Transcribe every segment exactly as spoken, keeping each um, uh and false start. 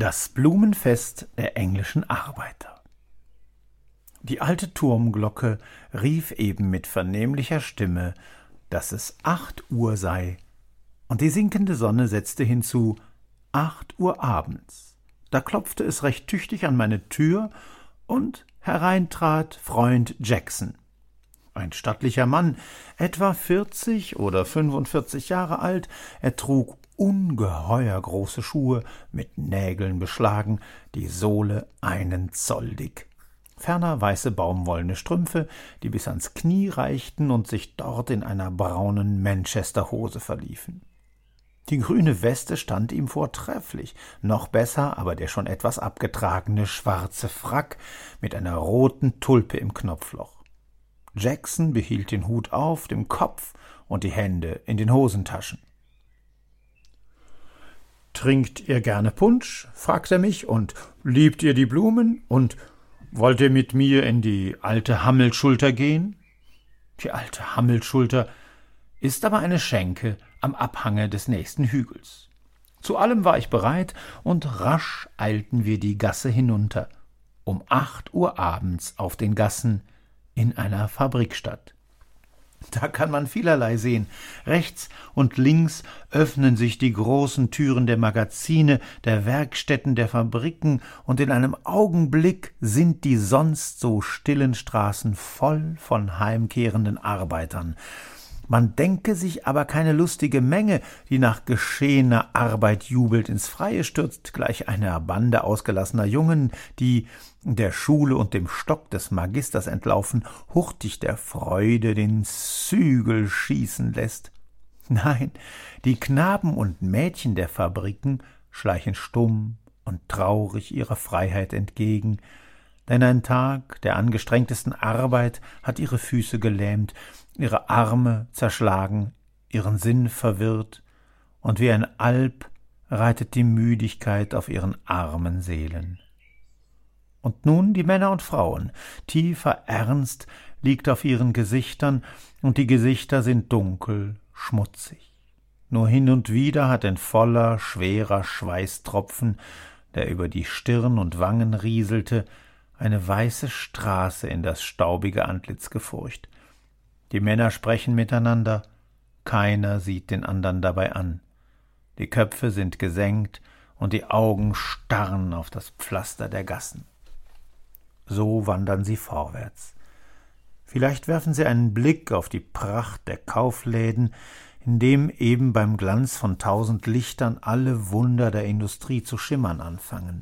Das Blumenfest der englischen Arbeiter. Die alte Turmglocke rief eben mit vernehmlicher Stimme, dass es acht Uhr sei, und die sinkende Sonne setzte hinzu, acht Uhr abends. Da klopfte es recht tüchtig an meine Tür, und hereintrat Freund Jackson. Ein stattlicher Mann, etwa vierzig oder fünfundvierzig Jahre alt, er trug ungeheuer große Schuhe, mit Nägeln beschlagen, die Sohle einen Zoll dick. Ferner weiße baumwollene Strümpfe, die bis ans Knie reichten und sich dort in einer braunen Manchester-Hose verliefen. Die grüne Weste stand ihm vortrefflich, noch besser aber der schon etwas abgetragene schwarze Frack mit einer roten Tulpe im Knopfloch. Jackson behielt den Hut auf dem Kopf und die Hände in den Hosentaschen. »Trinkt ihr gerne Punsch?« fragt er mich, »und liebt ihr die Blumen? Und wollt ihr mit mir in die alte Hammelschulter gehen?« Die alte Hammelschulter ist aber eine Schenke am Abhange des nächsten Hügels. Zu allem war ich bereit, und rasch eilten wir die Gasse hinunter, um acht Uhr abends auf den Gassen in einer Fabrikstadt. Da kann man vielerlei sehen. Rechts und links öffnen sich die großen Türen der Magazine, der Werkstätten, der Fabriken, und in einem Augenblick sind die sonst so stillen Straßen voll von heimkehrenden Arbeitern. Man denke sich aber keine lustige Menge, die nach geschehener Arbeit jubelt, ins Freie stürzt, gleich einer Bande ausgelassener Jungen, die, der Schule und dem Stock des Magisters entlaufen, hurtig der Freude den Zügel schießen lässt. Nein, die Knaben und Mädchen der Fabriken schleichen stumm und traurig ihrer Freiheit entgegen, denn ein Tag der angestrengtesten Arbeit hat ihre Füße gelähmt, ihre Arme zerschlagen, ihren Sinn verwirrt, und wie ein Alp reitet die Müdigkeit auf ihren armen Seelen. Und nun die Männer und Frauen, tiefer Ernst liegt auf ihren Gesichtern, und die Gesichter sind dunkel, schmutzig. Nur hin und wieder hat ein voller, schwerer Schweißtropfen, der über die Stirn und Wangen rieselte, eine weiße Straße in das staubige Antlitz gefurcht. Die Männer sprechen miteinander, keiner sieht den andern dabei an. Die Köpfe sind gesenkt und die Augen starren auf das Pflaster der Gassen. So wandern sie vorwärts. Vielleicht werfen sie einen Blick auf die Pracht der Kaufläden, in dem eben beim Glanz von tausend Lichtern alle Wunder der Industrie zu schimmern anfangen.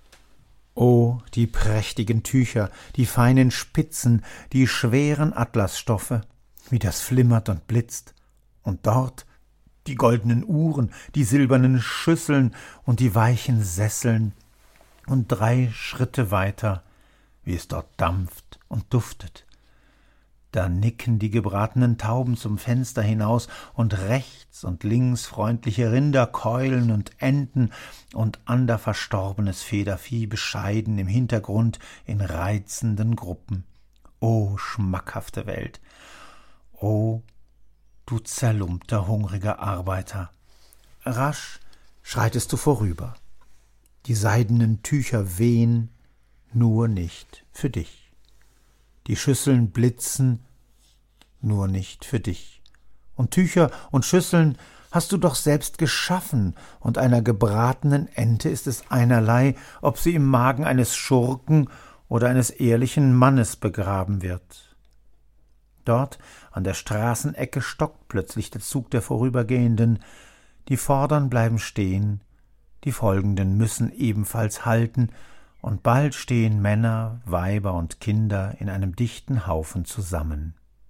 Oh, die prächtigen Tücher, die feinen Spitzen, die schweren Atlasstoffe, wie das flimmert und blitzt. Und dort die goldenen Uhren, die silbernen Schüsseln und die weichen Sesseln. Und drei Schritte weiter, wie es dort dampft und duftet. Da nicken die gebratenen Tauben zum Fenster hinaus, und rechts und links freundliche Rinder, Keulen und Enten und ander verstorbenes Federvieh bescheiden im Hintergrund in reizenden Gruppen. O schmackhafte Welt! O du zerlumpter, hungriger Arbeiter! Rasch schreitest du vorüber. Die seidenen Tücher wehen, nur nicht für dich. Die Schüsseln blitzen, nur nicht für dich. Und Tücher und Schüsseln hast du doch selbst geschaffen, und einer gebratenen Ente ist es einerlei, ob sie im Magen eines Schurken oder eines ehrlichen Mannes begraben wird. Dort an der Straßenecke stockt plötzlich der Zug der Vorübergehenden, die vordern bleiben stehen, die folgenden müssen ebenfalls halten, und bald stehen Männer, Weiber und Kinder in einem dichten Haufen zusammen.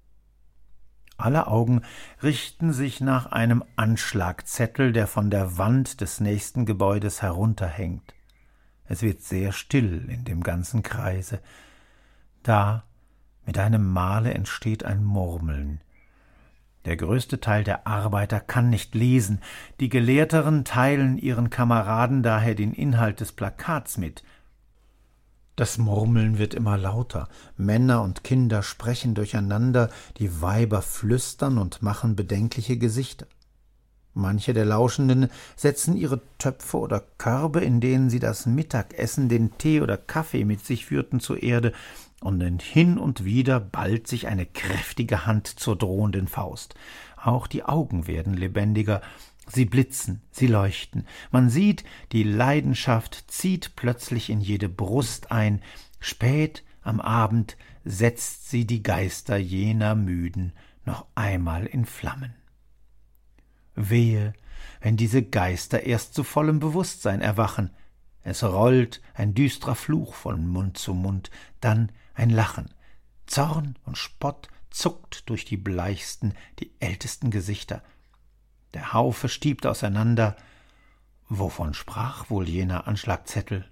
Alle Augen richten sich nach einem Anschlagzettel, der von der Wand des nächsten Gebäudes herunterhängt. Es wird sehr still in dem ganzen Kreise. Da, mit einem Male, entsteht ein Murmeln. Der größte Teil der Arbeiter kann nicht lesen, die Gelehrteren teilen ihren Kameraden daher den Inhalt des Plakats mit. Das Murmeln wird immer lauter, Männer und Kinder sprechen durcheinander, die Weiber flüstern und machen bedenkliche Gesichter. Manche der Lauschenden setzen ihre Töpfe oder Körbe, in denen sie das Mittagessen, den Tee oder Kaffee mit sich führten, zur Erde, und hin und wieder ballt sich eine kräftige Hand zur drohenden Faust. Auch die Augen werden lebendiger, sie blitzen, sie leuchten. Man sieht, die Leidenschaft zieht plötzlich in jede Brust ein. Spät am Abend setzt sie die Geister jener Müden noch einmal in Flammen. Wehe, wenn diese Geister erst zu vollem Bewusstsein erwachen. Es rollt ein düstrer Fluch von Mund zu Mund, dann ein Lachen. Zorn und Spott zuckt durch die bleichsten, die ältesten Gesichter. Der Haufe stiebt auseinander. Wovon sprach wohl jener Anschlagzettel?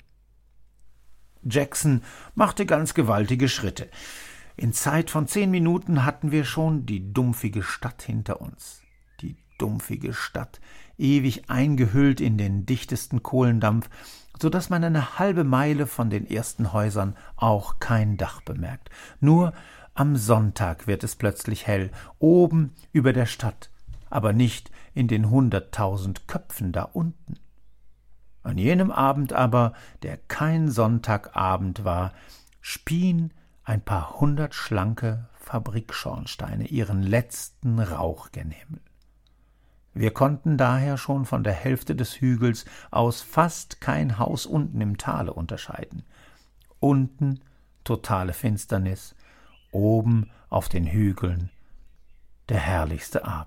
Jackson machte ganz gewaltige Schritte. In Zeit von zehn Minuten hatten wir schon die dumpfige Stadt hinter uns. Die dumpfige Stadt, ewig eingehüllt in den dichtesten Kohlendampf, so daß man eine halbe Meile von den ersten Häusern auch kein Dach bemerkt. Nur am Sonntag wird es plötzlich hell, oben über der Stadt, aber nicht in den hunderttausend Köpfen da unten. An jenem Abend aber, der kein Sonntagabend war, spien ein paar hundert schlanke Fabrikschornsteine ihren letzten Rauch gen Himmel. Wir konnten daher schon von der Hälfte des Hügels aus fast kein Haus unten im Tale unterscheiden. Unten totale Finsternis, oben auf den Hügeln der herrlichste Abend.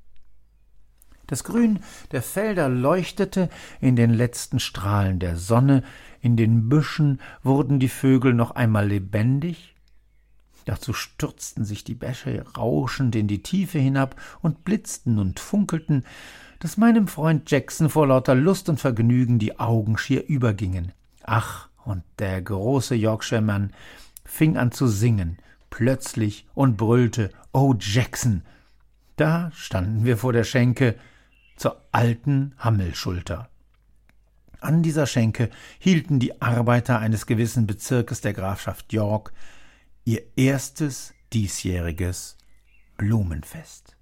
Das Grün der Felder leuchtete in den letzten Strahlen der Sonne, in den Büschen wurden die Vögel noch einmal lebendig, dazu stürzten sich die Bäche rauschend in die Tiefe hinab und blitzten und funkelten, daß meinem Freund Jackson vor lauter Lust und Vergnügen die Augen schier übergingen. Ach, und der große Yorkshireman fing an zu singen, plötzlich, und brüllte, »Oh, Jackson!« Da standen wir vor der Schenke zur alten Hammelschulter. An dieser Schenke hielten die Arbeiter eines gewissen Bezirkes der Grafschaft York ihr erstes diesjähriges Blumenfest.